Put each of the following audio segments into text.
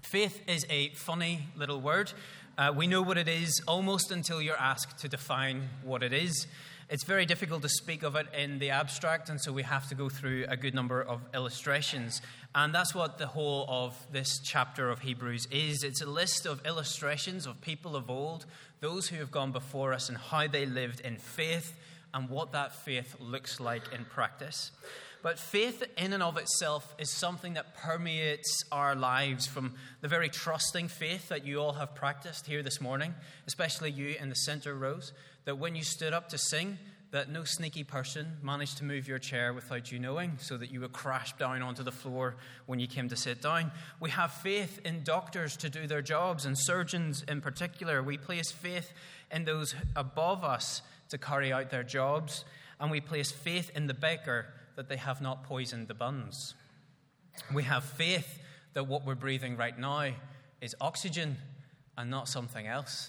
Faith is a funny little word. We know what it is almost until you're asked to define what it is. It's very difficult to speak of it in the abstract, and so we have to go through a good number of illustrations. And that's what the whole of this chapter of Hebrews is. It's a list of illustrations of people of old, those who have gone before us, and how they lived in faith and what that faith looks like in practice. But faith in and of itself is something that permeates our lives, from the very trusting faith that you all have practiced here this morning, especially you in the center rows, that when you stood up to sing, that no sneaky person managed to move your chair without you knowing, so that you would crash down onto the floor when you came to sit down. We have faith in doctors to do their jobs, and surgeons in particular. We place faith in those above us to carry out their jobs, and we place faith in the baker that they have not poisoned the buns. We have faith that what we're breathing right now is oxygen and not something else.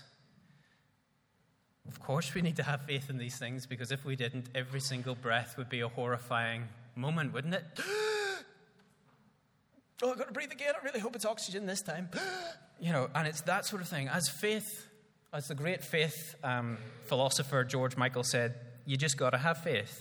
Of course we need to have faith in these things, because if we didn't, every single breath would be a horrifying moment, wouldn't it? Oh, I've got to breathe again. I really hope it's oxygen this time. And it's that sort of thing. As the great faith philosopher George Michael said, you just got to have faith.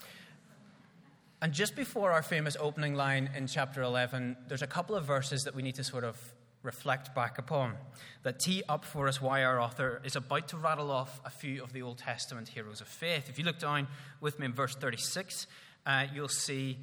And just before our famous opening line in chapter 11, there's a couple of verses that we need to sort of reflect back upon, that tee up for us why our author is about to rattle off a few of the Old Testament heroes of faith. If you look down with me in verse 36, you'll see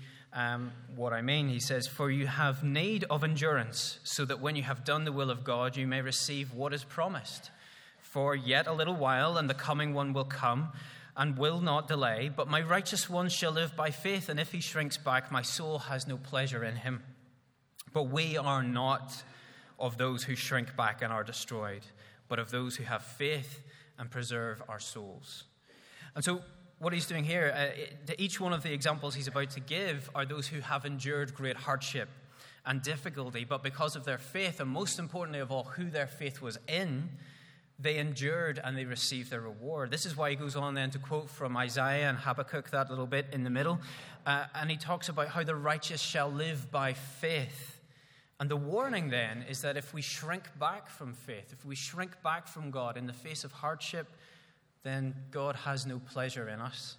what I mean. He says, "For you have need of endurance, so that when you have done the will of God, you may receive what is promised. For yet a little while, and the coming one will come, and will not delay. But my righteous one shall live by faith, and if he shrinks back, my soul has no pleasure in him. But we are not of those who shrink back and are destroyed, but of those who have faith and preserve our souls." And so what he's doing here, each one of the examples he's about to give are those who have endured great hardship and difficulty, but because of their faith, and most importantly of all, who their faith was in, they endured and they received their reward. This is why he goes on then to quote from Isaiah and Habakkuk, that little bit in the middle. And he talks about how the righteous shall live by faith. And the warning then is that if we shrink back from faith, if we shrink back from God in the face of hardship, then God has no pleasure in us.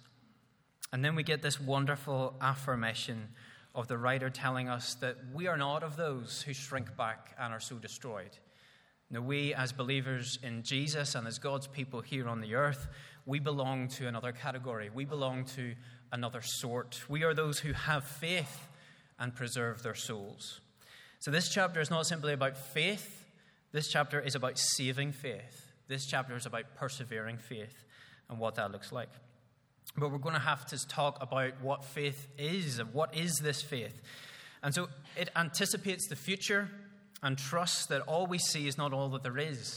And then we get this wonderful affirmation of the writer telling us that we are not of those who shrink back and are so destroyed. Now, we as believers in Jesus and as God's people here on the earth, we belong to another category. We belong to another sort. We are those who have faith and preserve their souls. So this chapter is not simply about faith. This chapter is about saving faith. This chapter is about persevering faith and what that looks like. But we're going to have to talk about what faith is and what is this faith. And so it anticipates the future and trusts that all we see is not all that there is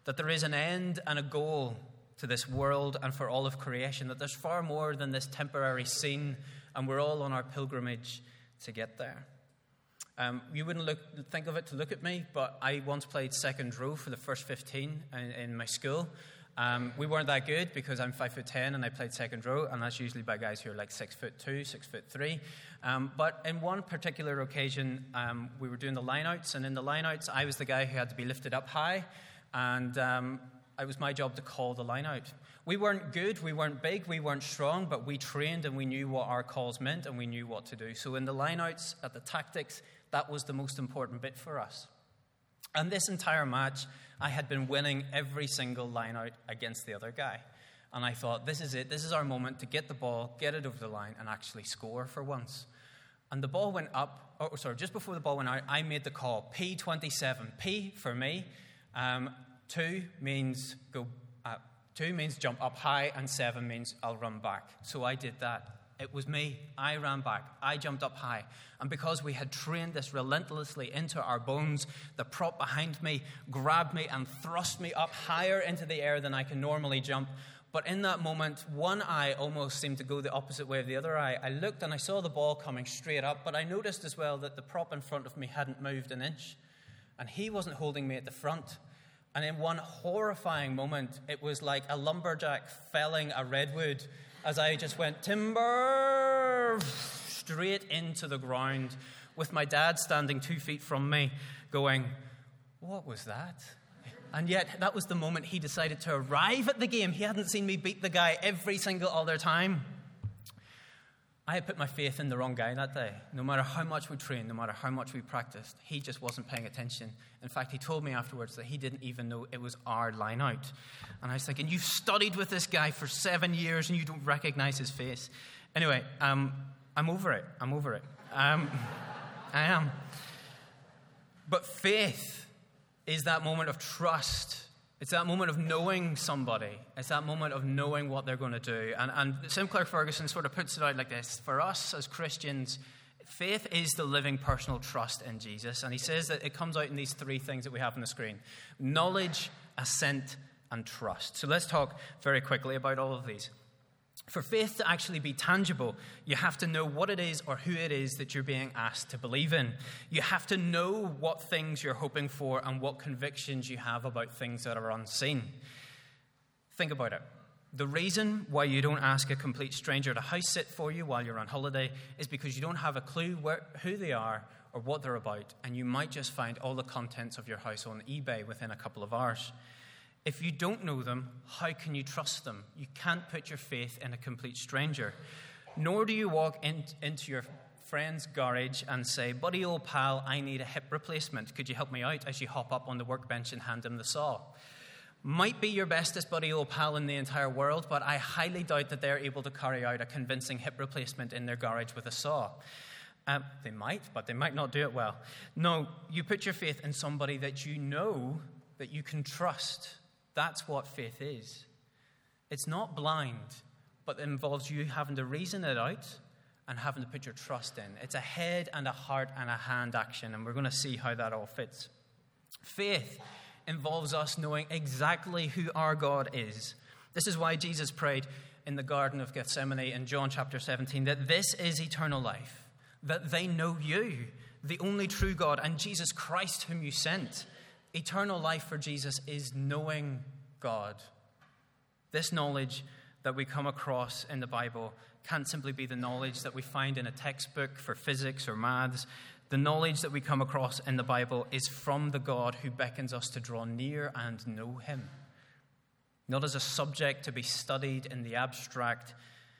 an end and a goal to this world and for all of creation, that there's far more than this temporary scene, and we're all on our pilgrimage to get there. You wouldn't think of it to look at me, but I once played second row for the first 15 in my school. We weren't that good because I'm 5'10" and I played second row, and that's usually by guys who are like 6'2", 6'3". But in one particular occasion, we were doing the lineouts, and in the lineouts, I was the guy who had to be lifted up high, and it was my job to call the lineout. We weren't good, we weren't big, we weren't strong, but we trained and we knew what our calls meant and we knew what to do. So in the lineouts, at the tactics, that was the most important bit for us. And this entire match, I had been winning every single line out against the other guy. And I thought, this is it. This is our moment to get the ball, get it over the line, and actually score for once. And the ball went up. Just before the ball went out, I made the call. P27. P for me. 2 means jump up high, and 7 means I'll run back. So I did that. It was me. I ran back. I jumped up high. And because we had trained this relentlessly into our bones, the prop behind me grabbed me and thrust me up higher into the air than I can normally jump. But in that moment, one eye almost seemed to go the opposite way of the other eye. I looked and I saw the ball coming straight up, but I noticed as well that the prop in front of me hadn't moved an inch. And he wasn't holding me at the front. And in one horrifying moment, it was like a lumberjack felling a redwood as I just went timber straight into the ground, with my dad standing 2 feet from me going, what was that? And yet, that was the moment he decided to arrive at the game. He hadn't seen me beat the guy every single other time. I had put my faith in the wrong guy that day. No matter how much we trained, no matter how much we practiced, he just wasn't paying attention. In fact, he told me afterwards that he didn't even know it was our line out. And I was thinking, you've studied with this guy for 7 years and you don't recognize his face. Anyway, I'm over it. I am. But faith is that moment of trust. It's that moment of knowing somebody. It's that moment of knowing what they're going to do. And Sinclair Ferguson sort of puts it out like this. For us as Christians, faith is the living personal trust in Jesus. And he says that it comes out in these 3 things that we have on the screen: knowledge, assent, and trust. So let's talk very quickly about all of these. For faith to actually be tangible, you have to know what it is or who it is that you're being asked to believe in. You have to know what things you're hoping for and what convictions you have about things that are unseen. Think about it. The reason why you don't ask a complete stranger to house sit for you while you're on holiday is because you don't have a clue who they are or what they're about, and you might just find all the contents of your house on eBay within a couple of hours. If you don't know them, how can you trust them? You can't put your faith in a complete stranger. Nor do you walk into your friend's garage and say, buddy old pal, I need a hip replacement. Could you help me out? As you hop up on the workbench and hand him the saw. Might be your bestest buddy old pal in the entire world, but I highly doubt that they're able to carry out a convincing hip replacement in their garage with a saw. They might, but they might not do it well. No, you put your faith in somebody that you know that you can trust. That's what faith is. It's not blind, but it involves you having to reason it out and having to put your trust in. It's a head and a heart and a hand action, and we're going to see how that all fits. Faith involves us knowing exactly who our God is. This is why Jesus prayed in the Garden of Gethsemane in John chapter 17, that this is eternal life, that they know you, the only true God, and Jesus Christ whom you sent. Eternal life for Jesus is knowing God. This knowledge that we come across in the Bible can't simply be the knowledge that we find in a textbook for physics or maths. The knowledge that we come across in the Bible is from the God who beckons us to draw near and know him. Not as a subject to be studied in the abstract,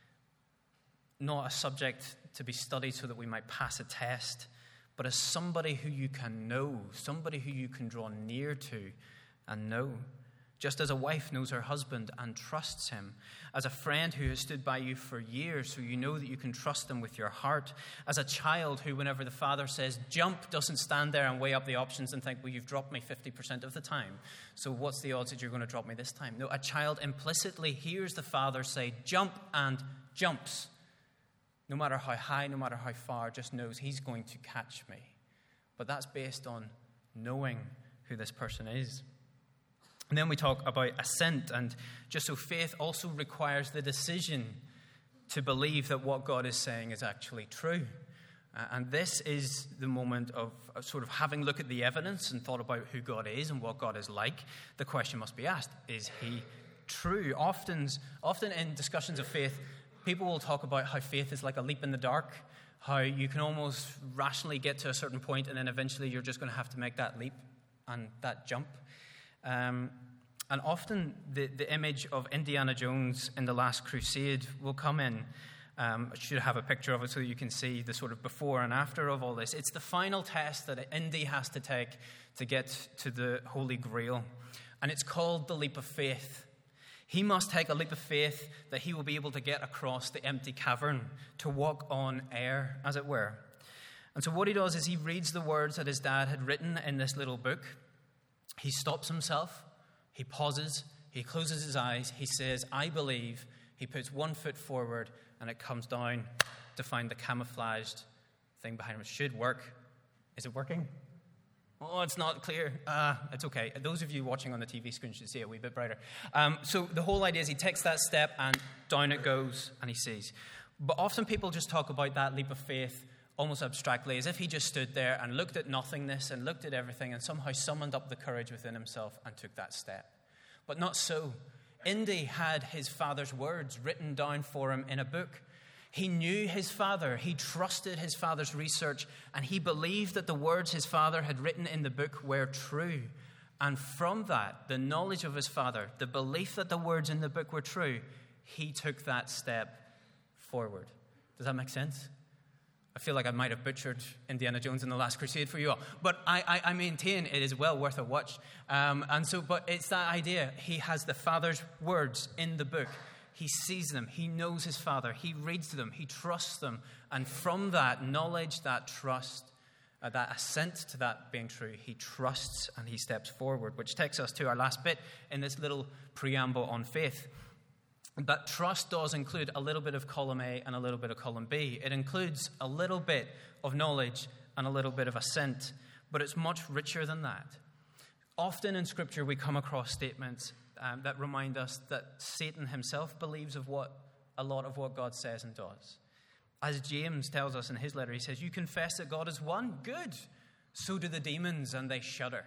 not a subject to be studied so that we might pass a test, but as somebody who you can know, somebody who you can draw near to and know. Just as a wife knows her husband and trusts him. As a friend who has stood by you for years, so you know that you can trust them with your heart. As a child who, whenever the father says jump, doesn't stand there and weigh up the options and think, well, you've dropped me 50% of the time, so what's the odds that you're going to drop me this time? No, a child implicitly hears the father say jump and jumps. No matter how high, no matter how far, just knows he's going to catch me. But that's based on knowing who this person is. And then we talk about assent, and just so faith also requires the decision to believe that what God is saying is actually true. And this is the moment of sort of having looked at the evidence and thought about who God is and what God is like. The question must be asked, is he true? Often in discussions of faith, people will talk about how faith is like a leap in the dark, how you can almost rationally get to a certain point and then eventually you're just going to have to make that leap and that jump. And often the image of Indiana Jones in The Last Crusade will come in. I should have a picture of it so that you can see the sort of before and after of all this. It's the final test that Indy has to take to get to the Holy Grail. And it's called the leap of faith. He must take a leap of faith that he will be able to get across the empty cavern, to walk on air, as it were. And so what he does is he reads the words that his dad had written in this little book. He stops himself, he pauses, he closes his eyes, he says, I believe. He puts one foot forward, and it comes down to find the camouflaged thing behind him. It should work. Is it working? Oh, it's not clear. It's okay. Those of you watching on the TV screen should see it a wee bit brighter. So the whole idea is he takes that step and down it goes and he sees. But often people just talk about that leap of faith almost abstractly, as if he just stood there and looked at nothingness and looked at everything and somehow summoned up the courage within himself and took that step. But not so. Indy had his father's words written down for him in a book. He knew his father, he trusted his father's research, and he believed that the words his father had written in the book were true. And from that, the knowledge of his father, the belief that the words in the book were true, he took that step forward. Does that make sense? I feel like I might have butchered Indiana Jones and the Last Crusade for you all, but I maintain it is well worth a watch. But it's that idea. He has the Father's words in the book. He sees them. He knows his Father. He reads them. He trusts them. And from that knowledge, that trust, that assent to that being true, he trusts and he steps forward, which takes us to our last bit in this little preamble on faith. But trust does include a little bit of column A and a little bit of column B. It includes a little bit of knowledge and a little bit of assent, but it's much richer than that. Often in Scripture we come across statements that remind us that Satan himself believes of a lot of what God says and does. As James tells us in his letter, he says, "You confess that God is one? Good. So do the demons, and they shudder."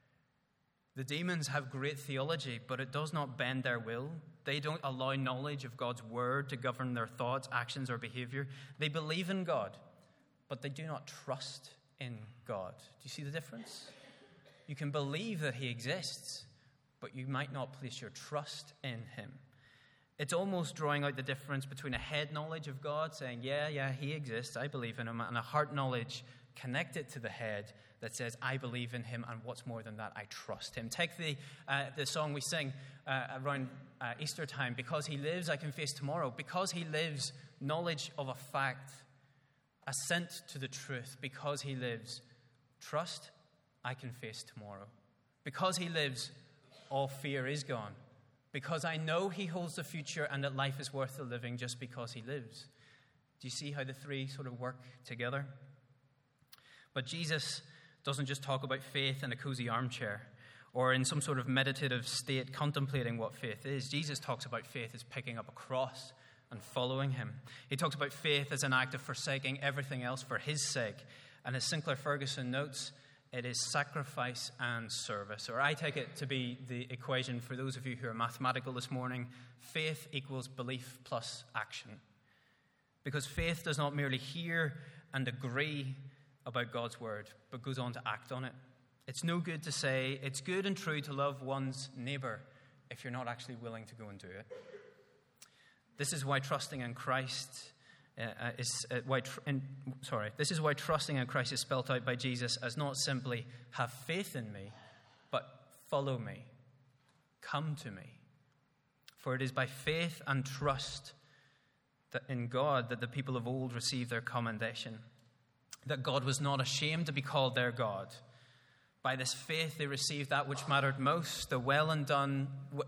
The demons have great theology, but it does not bend their will. They don't allow knowledge of God's word to govern their thoughts, actions, or behavior. They believe in God, but they do not trust in God. Do you see the difference? You can believe that he exists, but you might not place your trust in him. It's almost drawing out the difference between a head knowledge of God, saying, yeah, he exists, I believe in him, and a heart knowledge connected to the head that says, I believe in him, and what's more than that, I trust him. Take the song we sing around Easter time, "Because he lives, I can face tomorrow." Because he lives, knowledge of a fact, assent to the truth. Because he lives, trust, I can face tomorrow. Because he lives, all fear is gone. Because I know he holds the future and that life is worth the living just because he lives. Do you see how the three sort of work together? But Jesus doesn't just talk about faith in a cozy armchair or in some sort of meditative state contemplating what faith is. Jesus talks about faith as picking up a cross and following him. He talks about faith as an act of forsaking everything else for his sake. And as Sinclair Ferguson notes, it is sacrifice and service. Or I take it to be the equation for those of you who are mathematical this morning. Faith equals belief plus action. Because faith does not merely hear and agree about God's word, but goes on to act on it. It's no good to say, it's good and true to love one's neighbor if you're not actually willing to go and do it. This is why trusting in Christ This is why trusting in Christ is spelt out by Jesus as not simply have faith in me, but follow me, come to me. For it is by faith and trust that in God that the people of old received their commendation, that God was not ashamed to be called their God. By this faith they received that which mattered most, the well done,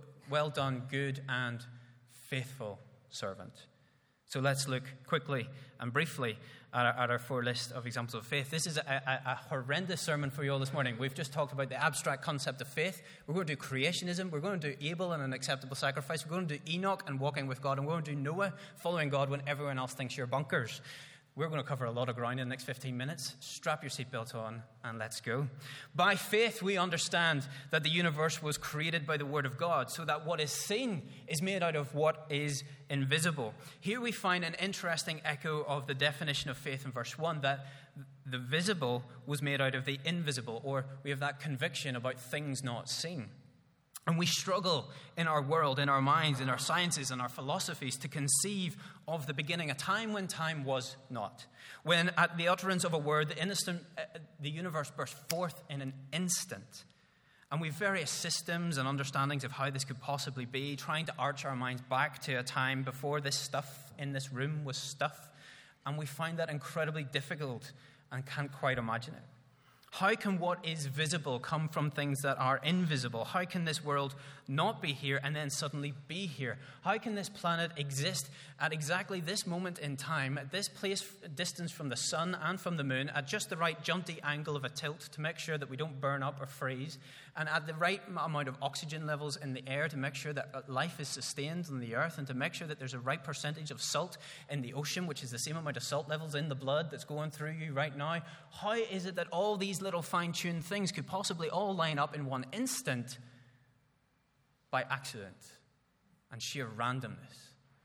good and faithful servant. So let's look quickly and briefly at our four list of examples of faith. This is a horrendous sermon for you all this morning. We've just talked about the abstract concept of faith. We're going to do creationism. We're going to do Abel and an acceptable sacrifice. We're going to do Enoch and walking with God. And we're going to do Noah following God when everyone else thinks you're bonkers. We're going to cover a lot of ground in the next 15 minutes. Strap your seatbelt on and let's go. By faith, we understand that the universe was created by the Word of God, so that what is seen is made out of what is invisible. Here we find an interesting echo of the definition of faith in verse 1, that the visible was made out of the invisible, or we have that conviction about things not seen. And we struggle in our world, in our minds, in our sciences, and our philosophies to conceive of the beginning, a time when time was not. When at the utterance of a word, the universe burst forth in an instant. And we've various systems and understandings of how this could possibly be, trying to arch our minds back to a time before this stuff in this room was stuff. And we find that incredibly difficult and can't quite imagine it. How can what is visible come from things that are invisible? How can this world not be here and then suddenly be here? How can this planet exist at exactly this moment in time, at this place, distance from the sun and from the moon, at just the right jaunty angle of a tilt to make sure that we don't burn up or freeze, and at the right amount of oxygen levels in the air to make sure that life is sustained on the earth, and to make sure that there's a right percentage of salt in the ocean, which is the same amount of salt levels in the blood that's going through you right now? How is it that all these little fine-tuned things could possibly all line up in one instant by accident and sheer randomness?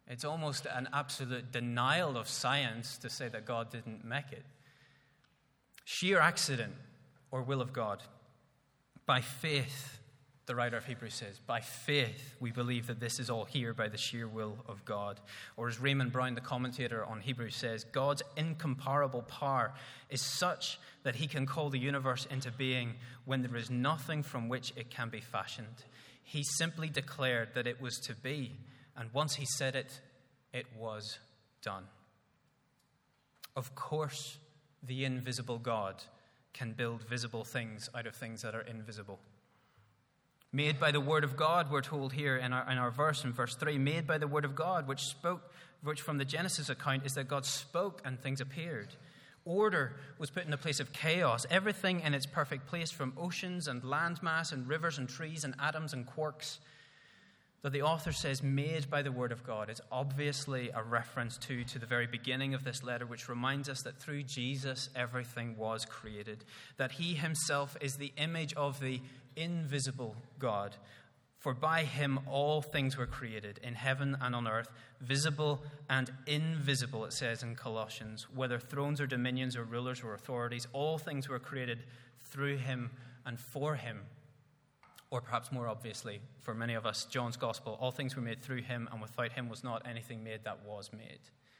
It's almost an absolute denial of science to say that God didn't make it. Sheer accident or will of God. By faith, the writer of Hebrews says, by faith we believe that this is all here by the sheer will of God. Or as Raymond Brown, the commentator on Hebrews, says, God's incomparable power is such that he can call the universe into being when there is nothing from which it can be fashioned. He simply declared that it was to be, and once he said it, it was done. Of course, the invisible God can build visible things out of things that are invisible. Made by the word of God, we're told here in our verse, in verse 3, made by the word of God, which from the Genesis account is that God spoke and things appeared. Order was put in the place of chaos, everything in its perfect place, from oceans and landmass and rivers and trees and atoms and quarks. That the author says made by the word of God is obviously a reference to the very beginning of this letter, which reminds us that through Jesus everything was created, that he himself is the image of the invisible God. For by him all things were created, in heaven and on earth, visible and invisible, it says in Colossians, whether thrones or dominions or rulers or authorities, all things were created through him and for him. Or perhaps more obviously, for many of us, John's gospel, all things were made through him, and without him was not anything made that was made.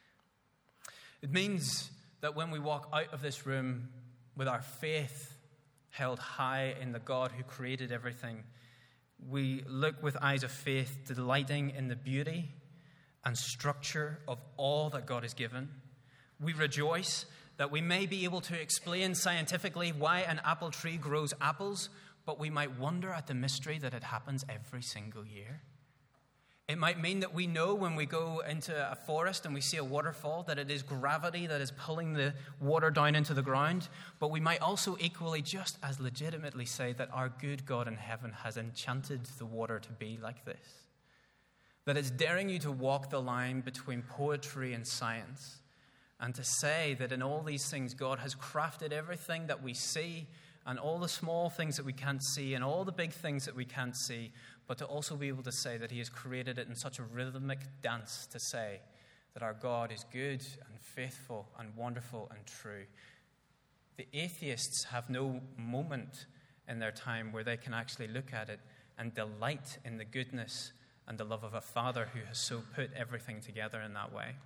It means that when we walk out of this room with our faith held high in the God who created everything, we look with eyes of faith, delighting in the beauty and structure of all that God has given. We rejoice that we may be able to explain scientifically why an apple tree grows apples, but we might wonder at the mystery that it happens every single year. It might mean that we know when we go into a forest and we see a waterfall that it is gravity that is pulling the water down into the ground, but we might also equally just as legitimately say that our good God in heaven has enchanted the water to be like this. That it's daring you to walk the line between poetry and science, and to say that in all these things God has crafted everything that we see, and all the small things that we can't see, and all the big things that we can't see, but to also be able to say that he has created it in such a rhythmic dance to say that our God is good and faithful and wonderful and true. The atheists have no moment in their time where they can actually look at it and delight in the goodness and the love of a Father who has so put everything together in that way.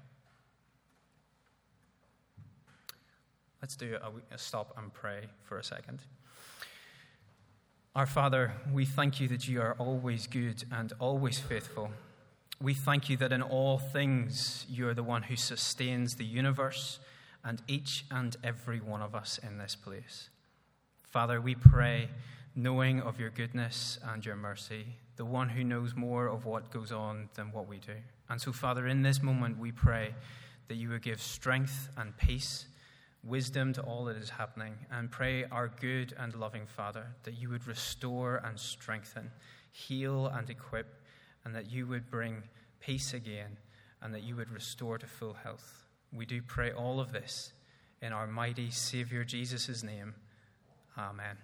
Let's do a stop and pray for a second. Our Father, we thank you that you are always good and always faithful. We thank you that in all things you are the one who sustains the universe and each and every one of us in this place. Father, we pray, knowing of your goodness and your mercy, the one who knows more of what goes on than what we do. And so, Father, in this moment we pray that you would give strength and peace, wisdom to all that is happening, and pray, our good and loving Father, that you would restore and strengthen, heal and equip, and that you would bring peace again, and that you would restore to full health. We do pray all of this in our mighty Savior Jesus' name. Amen.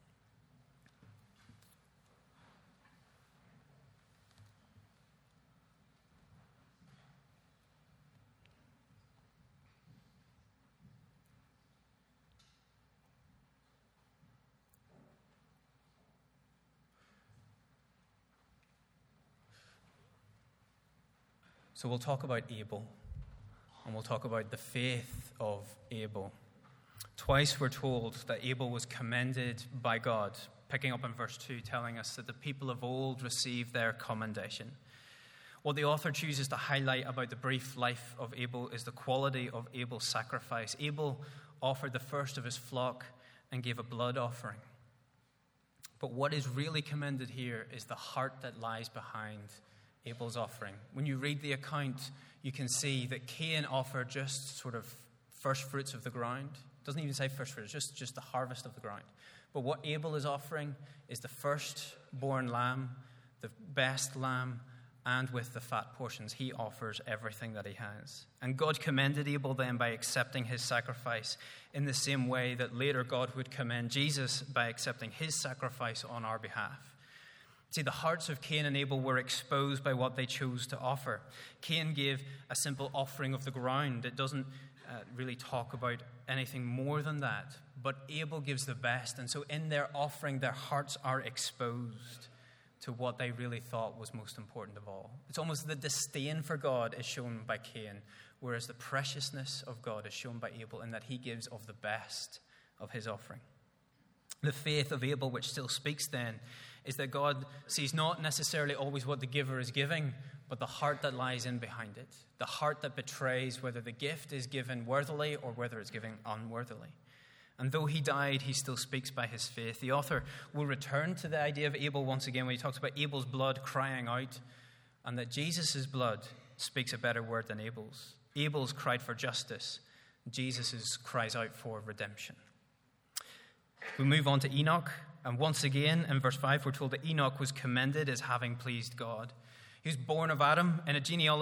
So we'll talk about Abel, and we'll talk about the faith of Abel. Twice we're told that Abel was commended by God, picking up in verse 2, telling us that the people of old received their commendation. What the author chooses to highlight about the brief life of Abel is the quality of Abel's sacrifice. Abel offered the first of his flock and gave a blood offering. But what is really commended here is the heart that lies behind Abel's offering. When you read the account, you can see that Cain offered just sort of first fruits of the ground. It doesn't even say first fruits, just the harvest of the ground. But what Abel is offering is the firstborn lamb, the best lamb, and with the fat portions, he offers everything that he has. And God commended Abel then by accepting his sacrifice in the same way that later God would commend Jesus by accepting his sacrifice on our behalf. See, the hearts of Cain and Abel were exposed by what they chose to offer. Cain gave a simple offering of the ground. It doesn't really talk about anything more than that. But Abel gives the best. And so in their offering, their hearts are exposed to what they really thought was most important of all. It's almost the disdain for God is shown by Cain, whereas the preciousness of God is shown by Abel in that he gives of the best of his offering. The faith of Abel, which still speaks then, is that God sees not necessarily always what the giver is giving, but the heart that lies in behind it, the heart that betrays whether the gift is given worthily or whether it's given unworthily. And though he died, he still speaks by his faith. The author will return to the idea of Abel once again when he talks about Abel's blood crying out, and that Jesus' blood speaks a better word than Abel's. Abel's cried for justice. Jesus' cries out for redemption. We move on to Enoch, and once again in verse 5 we're told that Enoch was commended as having pleased God. He was born of Adam in a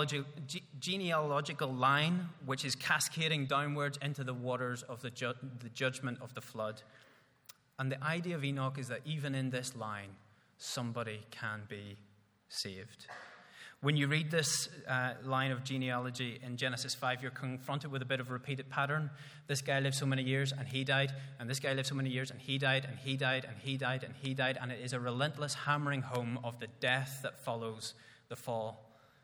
genealogical line which is cascading downwards into the waters of the judgment of the flood. And the idea of Enoch is that even in this line, somebody can be saved. When you read this line of genealogy in Genesis 5, you're confronted with a bit of a repeated pattern. This guy lived so many years and he died, and this guy lived so many years and he died, and he died, and he died, and he died, and it is a relentless hammering home of the death that follows the fall.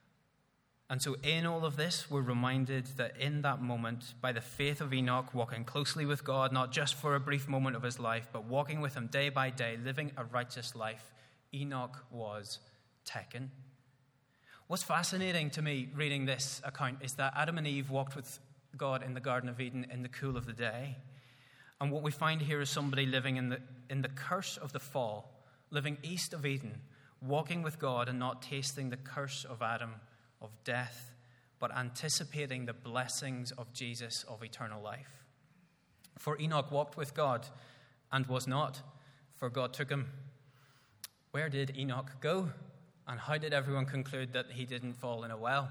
And so in all of this, we're reminded that in that moment, by the faith of Enoch, walking closely with God, not just for a brief moment of his life, but walking with him day by day, living a righteous life, Enoch was taken. What's fascinating to me reading this account is that Adam and Eve walked with God in the Garden of Eden in the cool of the day. And what we find here is somebody living in the curse of the fall, living east of Eden, walking with God and not tasting the curse of Adam, of death, but anticipating the blessings of Jesus of eternal life. For Enoch walked with God and was not, for God took him. Where did Enoch go? And how did everyone conclude that he didn't fall in a well?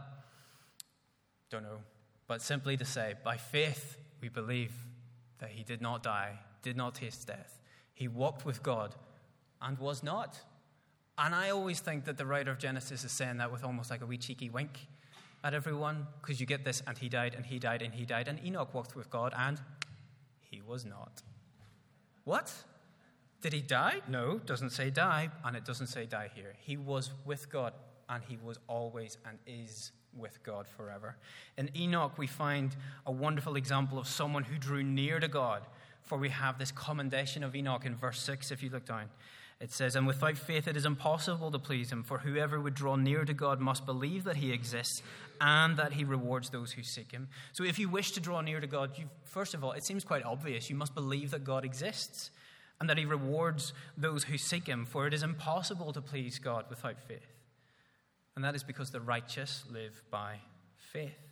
Don't know. But simply to say, by faith, we believe that he did not die, did not taste death. He walked with God and was not. And I always think that the writer of Genesis is saying that with almost like a wee cheeky wink at everyone, because you get this, and he died, and he died, and he died, and Enoch walked with God, and he was not. What? Did he die? No, doesn't say die, and it doesn't say die here. He was with God, and he was always and is with God forever. In Enoch, we find a wonderful example of someone who drew near to God, for we have this commendation of Enoch in verse 6, if you look down. It says, "And without faith it is impossible to please him, for whoever would draw near to God must believe that he exists and that he rewards those who seek him." So if you wish to draw near to God, first of all, it seems quite obvious, you must believe that God exists and that he rewards those who seek him, for it is impossible to please God without faith. And that is because the righteous live by faith.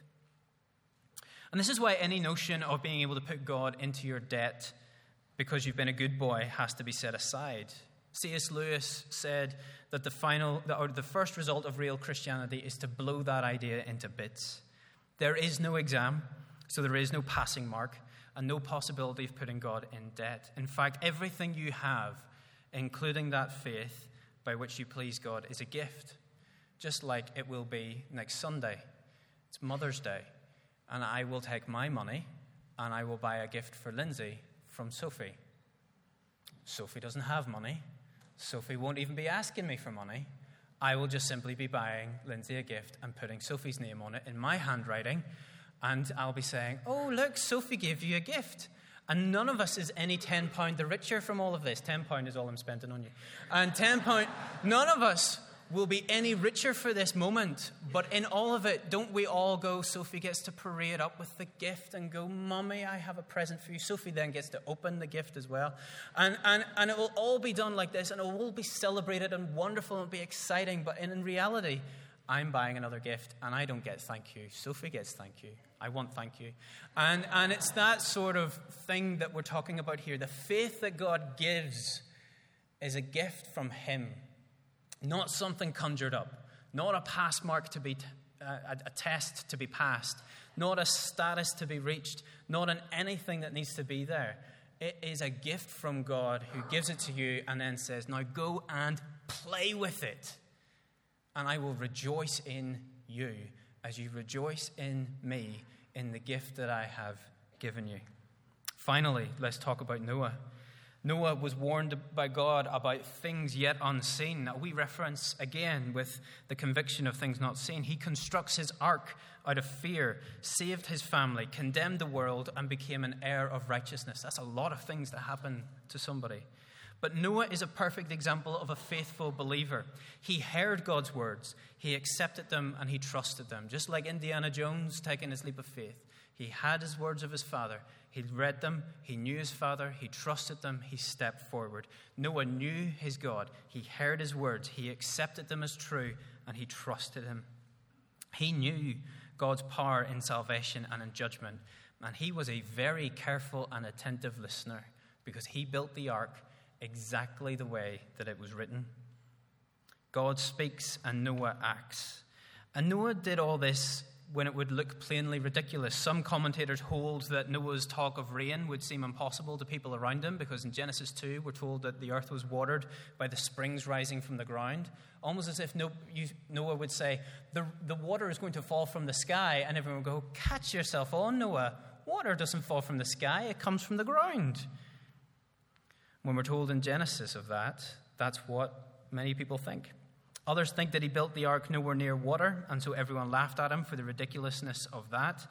And this is why any notion of being able to put God into your debt because you've been a good boy has to be set aside. C.S. Lewis said that the first result of real Christianity is to blow that idea into bits. There is no exam, so there is no passing mark, and no possibility of putting God in debt. In fact, everything you have, including that faith by which you please God, is a gift, just like it will be next Sunday. It's Mother's Day, and I will take my money and I will buy a gift for Lindsay from Sophie. Sophie doesn't have money. Sophie won't even be asking me for money. I will just simply be buying Lindsay a gift and putting Sophie's name on it in my handwriting, and I'll be saying, "Oh, look, Sophie gave you a gift." And none of us is any £10 the richer from all of this. £10 is all I'm spending on you. And £10, none of us will be any richer for this moment. But in all of it, don't we all go, Sophie gets to parade up with the gift and go, "Mummy, I have a present for you." Sophie then gets to open the gift as well. And it will all be done like this, and it will all be celebrated and wonderful and be exciting. But in reality, I'm buying another gift, and I don't get thank you. Sophie gets thank you. I want thank you. And it's that sort of thing that we're talking about here. The faith that God gives is a gift from him, not something conjured up, not a pass mark to be a test to be passed, not a status to be reached, not an anything that needs to be there. It is a gift from God who gives it to you and then says, "Now go and play with it. And I will rejoice in you as you rejoice in me, in the gift that I have given you. Finally, let's talk about Noah. Noah was warned by God about things yet unseen. Now, we reference again with the conviction of things not seen. He constructs his ark out of fear, saved his family, condemned the world, and became an heir of righteousness. That's a lot of things that happen to somebody. But Noah is a perfect example of a faithful believer. He heard God's words, he accepted them, and he trusted them. Just like Indiana Jones taking his leap of faith. He had his words of his father. He read them. He knew his father. He trusted them. He stepped forward. Noah knew his God. He heard his words. He accepted them as true, and he trusted him. He knew God's power in salvation and in judgment. And he was a very careful and attentive listener because he built the ark exactly the way that it was written. God speaks and Noah acts. And Noah did all this when it would look plainly ridiculous. Some commentators hold that Noah's talk of rain would seem impossible to people around him because in Genesis 2 we're told that the earth was watered by the springs rising from the ground. Almost as if Noah would say, the water is going to fall from the sky, and everyone would go, catch yourself on, Noah. Water doesn't fall from the sky, it comes from the ground. When we're told in Genesis of that, that's what many people think. Others think that he built the ark nowhere near water, and so everyone laughed at him for the ridiculousness of that.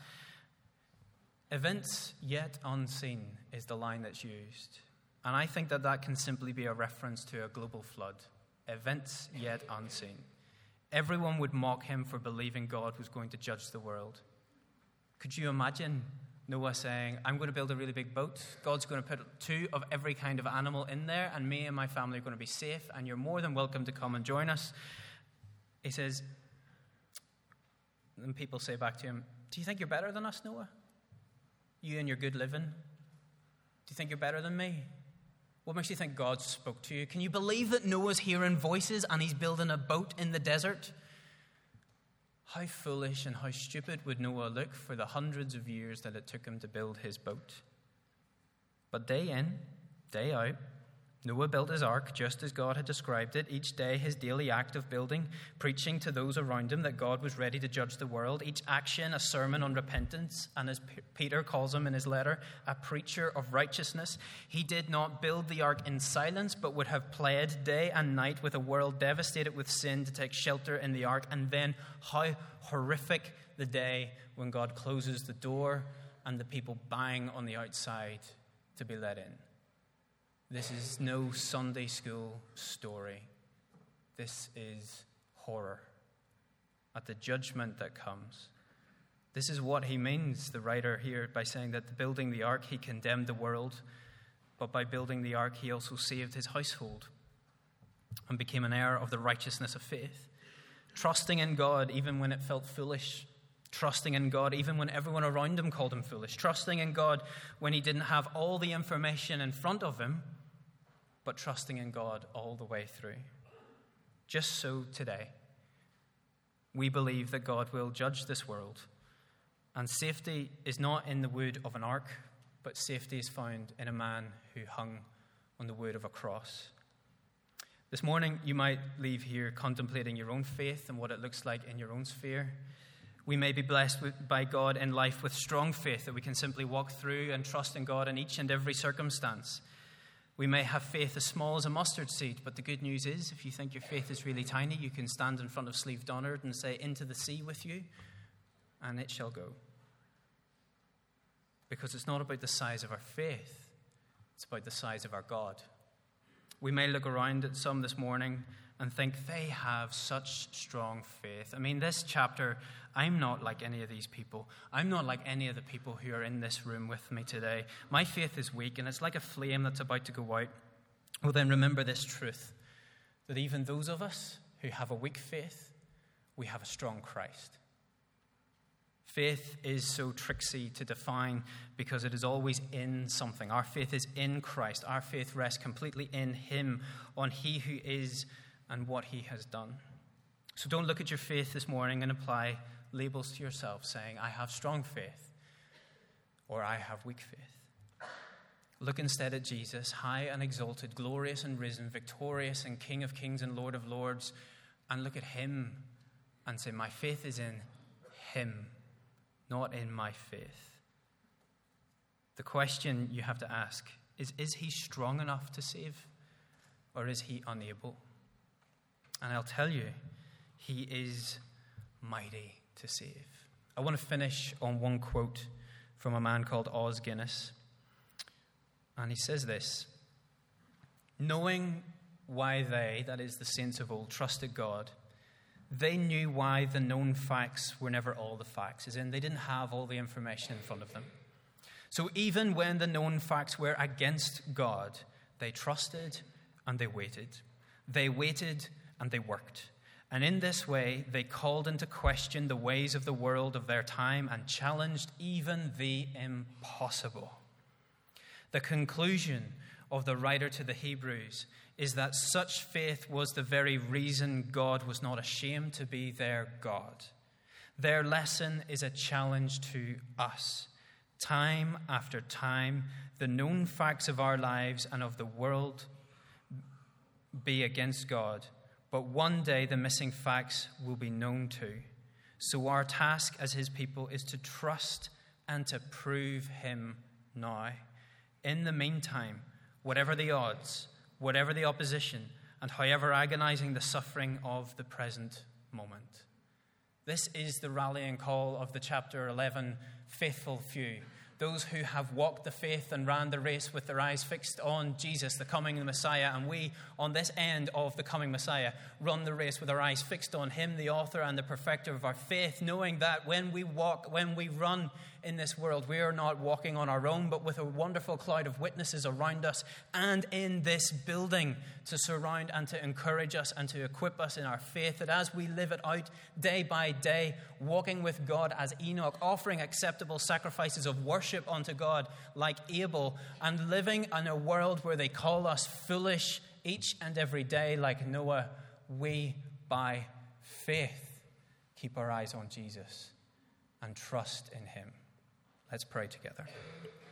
Events yet unseen is the line that's used. And I think that that can simply be a reference to a global flood. Events yet unseen. Everyone would mock him for believing God was going to judge the world. Could you imagine Noah saying, I'm going to build a really big boat. God's going to put 2 of every kind of animal in there, and me and my family are going to be safe, and you're more than welcome to come and join us. He says, and people say back to him, do you think you're better than us, Noah? You and your good living? Do you think you're better than me? What makes you think God spoke to you? Can you believe that Noah's hearing voices and he's building a boat in the desert? How foolish and how stupid would Noah look for the hundreds of years that it took him to build his boat? But day in, day out, Noah built his ark just as God had described it. Each day his daily act of building, preaching to those around him that God was ready to judge the world. Each action a sermon on repentance, and as Peter calls him in his letter, a preacher of righteousness. He did not build the ark in silence, but would have pled day and night with a world devastated with sin to take shelter in the ark. And then how horrific the day when God closes the door and the people bang on the outside to be let in. This is no Sunday school story. This is horror at the judgment that comes. This is what he means, the writer here, by saying that building the ark, he condemned the world, but by building the ark, he also saved his household and became an heir of the righteousness of faith. Trusting in God even when it felt foolish. Trusting in God even when everyone around him called him foolish. Trusting in God when he didn't have all the information in front of him, but trusting in God all the way through. Just so today, we believe that God will judge this world. And safety is not in the wood of an ark, but safety is found in a man who hung on the wood of a cross. This morning, you might leave here contemplating your own faith and what it looks like in your own sphere. We may be blessed by God in life with strong faith that we can simply walk through and trust in God in each and every circumstance. We may have faith as small as a mustard seed, but the good news is, if you think your faith is really tiny, you can stand in front of Slieve Donard and say, into the sea with you, and it shall go. Because it's not about the size of our faith, it's about the size of our God. We may look around at some this morning and think they have such strong faith. I mean, this chapter, I'm not like any of these people. I'm not like any of the people who are in this room with me today. My faith is weak, and it's like a flame that's about to go out. Well, then remember this truth, that even those of us who have a weak faith, we have a strong Christ. Faith is so tricksy to define because it is always in something. Our faith is in Christ. Our faith rests completely in him, on he who is and what he has done. So don't look at your faith this morning and apply labels to yourself saying, I have strong faith or I have weak faith. Look instead at Jesus, high and exalted, glorious and risen, victorious and King of kings and Lord of lords, and look at him and say, my faith is in him, not in my faith. The question you have to ask is he strong enough to save, or is he unable? And I'll tell you, he is mighty to save. I want to finish on one quote from a man called Os Guinness. And he says this: knowing why they, that is the saints of old, trusted God, they knew why the known facts were never all the facts, as in they didn't have all the information in front of them. So even when the known facts were against God, they trusted and they waited. They waited and they worked. And in this way, they called into question the ways of the world of their time and challenged even the impossible. The conclusion of the writer to the Hebrews is that such faith was the very reason God was not ashamed to be their God. Their lesson is a challenge to us. Time after time, the known facts of our lives and of the world be against God, but one day the missing facts will be known too. So our task as his people is to trust and to prove him now. In the meantime, whatever the odds, whatever the opposition, and however agonizing the suffering of the present moment. This is the rallying call of the chapter 11 faithful few. Those who have walked the faith and ran the race with their eyes fixed on Jesus, the coming Messiah. And we, on this end of the coming Messiah, run the race with our eyes fixed on him, the author and the perfecter of our faith, knowing that when we run in this world, we are not walking on our own, but with a wonderful cloud of witnesses around us and in this building to surround and to encourage us and to equip us in our faith, that as we live it out day by day, walking with God as Enoch, offering acceptable sacrifices of worship unto God like Abel, and living in a world where they call us foolish each and every day like Noah, we by faith keep our eyes on Jesus and trust in him. Let's pray together.